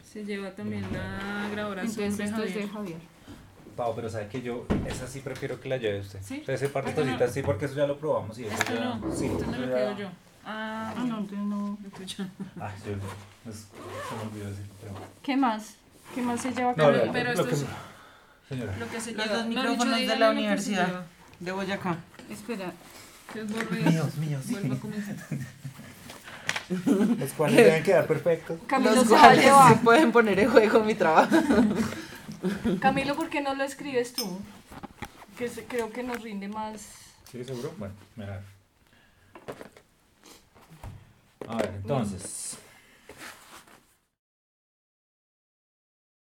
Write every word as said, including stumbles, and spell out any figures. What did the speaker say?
Se lleva también la grabadora Entonces de esto es de Javier. Javier. Pau, pero sabe que yo, esa sí prefiero que la lleve usted. ¿Sí? O sea, ese par de Esto no. cositas sí, porque eso ya lo probamos y eso Esto ya. no, Sí, esto me eso lo ya- quedo yo. Ah, Ah, no, entonces no. escucha. Ah, yo, es- se me olvidó decir, pero. ¿Qué más? ¿Qué más se lleva No, Camilo? vea, pero lo esto que- es- Señora. Lo que se Los lleva. dos No, micrófonos Lucho, de dígale la lo que se universidad lleva. de Boyacá. Espera. Que es borre. Míos, míos, sí. Vuelvo a comenzar. Los cuales deben quedar perfectos. Camilo Los se va a cuales llevar. se pueden poner en juego mi trabajo. Camilo, ¿por qué no lo escribes tú? Que se- creo que nos rinde más. ¿Sí, seguro? Bueno, mira. A ver, entonces.